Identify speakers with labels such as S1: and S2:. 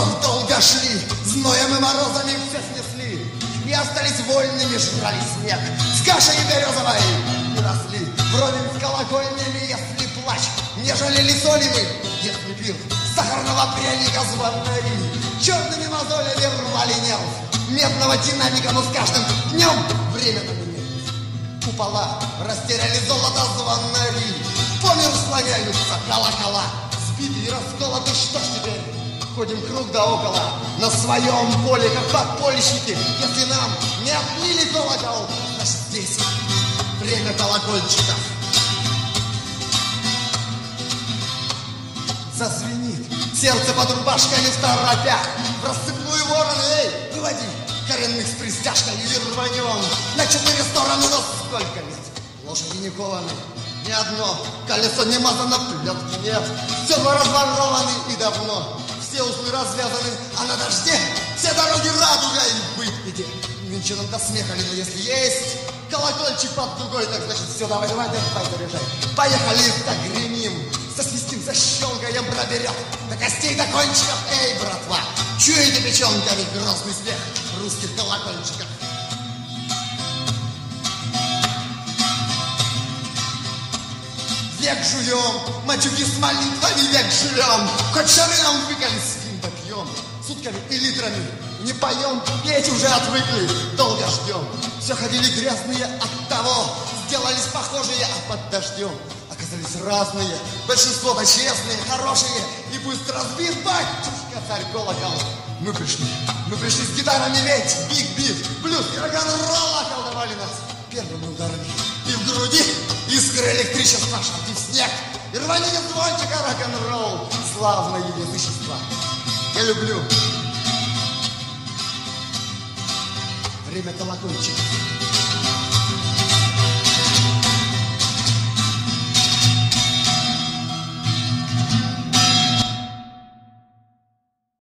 S1: Ох, долго шли, зноем и морозами все снесли, и остались вольными, жрали снег, с кашей березовой не росли, вровень с колокольнями, если плач, не жалели соли мы, если пир, сахарного пряника звонари, черными мозолями рвали нерв, медного динамика, но с каждым днем время на меня. Купола растеряли золото звонари, по миру слоняются колокола, сбитые и расколоты, что ж теперь? Ходим круг да около, на своем поле, как подпольщики. Если нам не отмили колокол, значит здесь время колокольчиков. Зазвенит сердце под рубашками в торопях, в рассыпную вороны, эй, выводи коренных с пристяжкой и рванем на 4 стороны, но сколько ведь лошади не кованы, ни одно колесо не мазано, плетки нет, седла разворованы и давно. Все узлы развязаны, а на дожде все дороги радугой быть где. Нынче нам до смеха ли, но если есть колокольчик под дугой, так значит все, давай, заряжай. Поехали, так гремим, засвистим, защелкаем, проберем до костей, до кончиков, эй, братва, чуете печенками грозный смех русских колокольчиков. Век жуем, матюки с молитвами век живем, хоть шары нам выколи, спим да пьем, сутками и литрами не поем, петь уже отвыкли, долго ждем. Все ходили грязные от того, сделались похожие, а под дождем оказались разные, большинство-то честные, хорошие, и пусть разбит батюшка царь колокол. Мы пришли с гитарами ведь, биг-бит, блюз и рок-н-ролл околдовали нас первыми ударами. И в груди искры электричества, шапки в снег, и рванье звончика рок-н-ролл, славное язычество. Я люблю время колокольчиков.